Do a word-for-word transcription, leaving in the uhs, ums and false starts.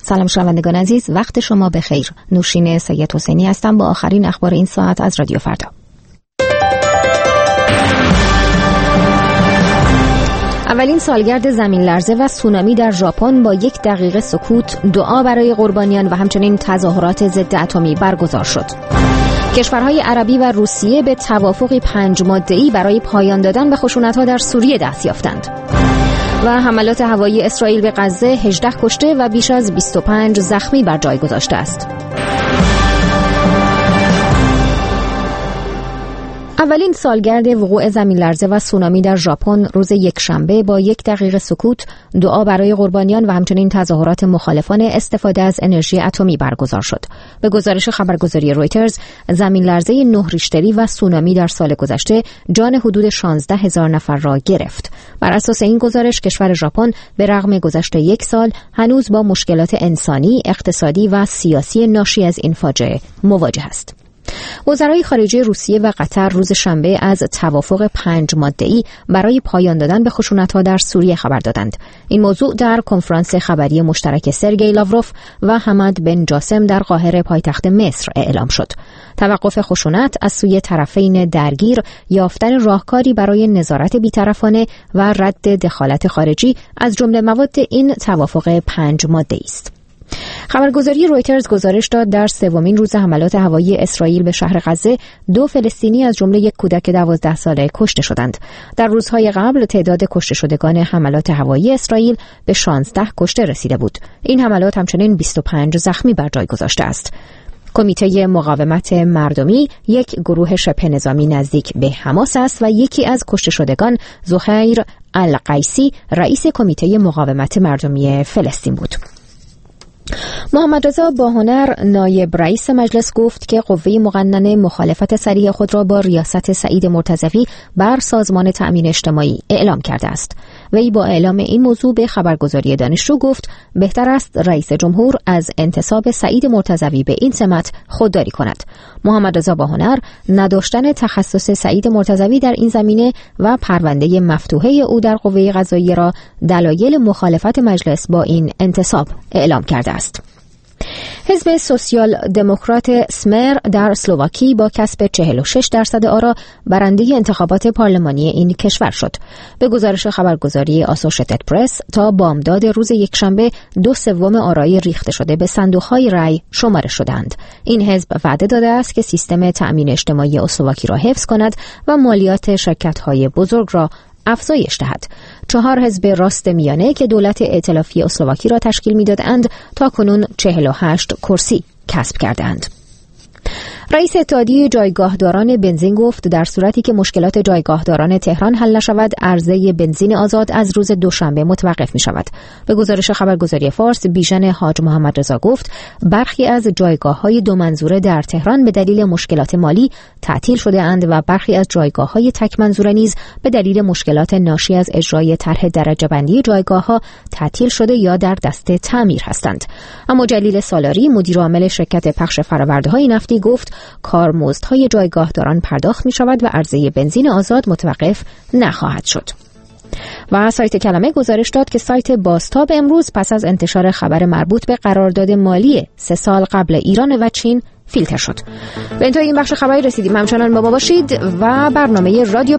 سلام شنوندگان عزیز، وقت شما بخیر. نوشین سید حسینی هستم با آخرین اخبار این ساعت از رادیو فردا. اولین سالگرد زمین لرزه و سونامی در ژاپن با یک دقیقه سکوت، دعا برای قربانیان و همچنین تظاهرات ضد اتمی برگزار شد. کشورهای عربی و روسیه به توافقی پنج ماده‌ای برای پایان دادن به خشونت‌ها در سوریه دست یافتند. و حملات هوایی اسرائیل به غزه هجده کشته و بیش از بیست و پنج زخمی بر جای گذاشته است. اولین سالگرد وقوع زمین لرزه و سونامی در ژاپن روز یکشنبه با یک دقیقه سکوت، دعا برای قربانیان و همچنین تظاهرات مخالفان استفاده از انرژی اتمی برگزار شد. به گزارش خبرگزاری رویترز، زمین لرزه نه ریشتری و سونامی در سال گذشته جان حدود شانزده هزار نفر را گرفت. بر اساس این گزارش، کشور ژاپن به رغم گذشت یک سال هنوز با مشکلات انسانی، اقتصادی و سیاسی ناشی از این فاجعه مواجه است. وزرای خارجه روسیه و قطر روز شنبه از توافق پنج ماده‌ای برای پایان دادن به خشونت‌ها در سوریه خبر دادند. این موضوع در کنفرانس خبری مشترک سرگئی لاوروف و حمد بن جاسم در قاهره پایتخت مصر اعلام شد. توقف خشونت از سوی طرفین درگیر، یافتن راهکاری برای نظارت بی‌طرفانه و رد دخالت خارجی از جمله مواد این توافق پنج ماده‌ای است. خبرگزاری رویترز گزارش داد در سومین روز حملات هوایی اسرائیل به شهر غزه دو فلسطینی از جمله یک کودک دوازده ساله کشته شدند. در روزهای قبل تعداد کشته شدگان حملات هوایی اسرائیل به شانزده کشته رسیده بود. این حملات همچنین بیست و پنج زخمی بر جای گذاشته است. کمیته مقاومت مردمی، یک گروه شبه نظامی نزدیک به حماس است و یکی از کشته شدگان زهیر القیسی رئیس کمیته مقاومت مردمی فلسطین بود. محمد رضا باهنر نایب رئیس مجلس گفت که قوه مقننه مخالفت صریح خود را با ریاست سعید مرتضوی بر سازمان تأمین اجتماعی اعلام کرده است. وی با اعلام این موضوع به خبرگزاری دانشجو گفت بهتر است رئیس جمهور از انتصاب سعید مرتضوی به این سمت خودداری کند. محمد رضا باهنر نداشتن تخصص سعید مرتضوی در این زمینه و پرونده مفتوحه او در قوه قضاییه را دلایل مخالفت مجلس با این انتصاب اعلام کرده است. حزب سوسیال دموکرات سمر در اسلواکی با کسب چهل و شش درصد آرا برنده انتخابات پارلمانی این کشور شد. به گزارش خبرگزاری آسوشیتد پرس، تا بامداد روز یکشنبه دو سوم آرای ریخته شده به صندوق‌های رای شمارش شدند. این حزب وعده داده است که سیستم تأمین اجتماعی اسلواکی را حفظ کند و مالیات شرکت‌های بزرگ را افزایش دهد. چهار حزب راست میانه که دولت ائتلافی اسلواکی را تشکیل می‌دادند تا کنون چهل و هشت کرسی کسب کردند. رئیس اتحادیه جایگاهداران بنزین گفت در صورتی که مشکلات جایگاهداران تهران حل نشود، عرضه بنزین آزاد از روز دوشنبه متوقف می شود. به گزارش خبرگزاری فارس، بیژن حاج محمد رضا گفت برخی از جایگاه‌های دو منظوره در تهران به دلیل مشکلات مالی تعطیل شده اند و برخی از جایگاه‌های تک منظوره نیز به دلیل مشکلات ناشی از اجرای طرح درجه بندی جایگاه‌ها تعطیل شده یا در دست تعمیر هستند. اما جلیل سالاری، مدیر عامل شرکت پخش فرآورده‌های نفتی، گفت کارمزدهای جایگاهداران پرداخت می شود و عرضه بنزین آزاد متوقف نخواهد شد. و سایت کلمه گزارش داد که سایت بازتاب امروز پس از انتشار خبر مربوط به قرارداد مالی سه سال قبل ایران و چین فیلتر شد. به انتهای این بخش خبری رسیدیم. همچنان با ما باشید و برنامه رادیو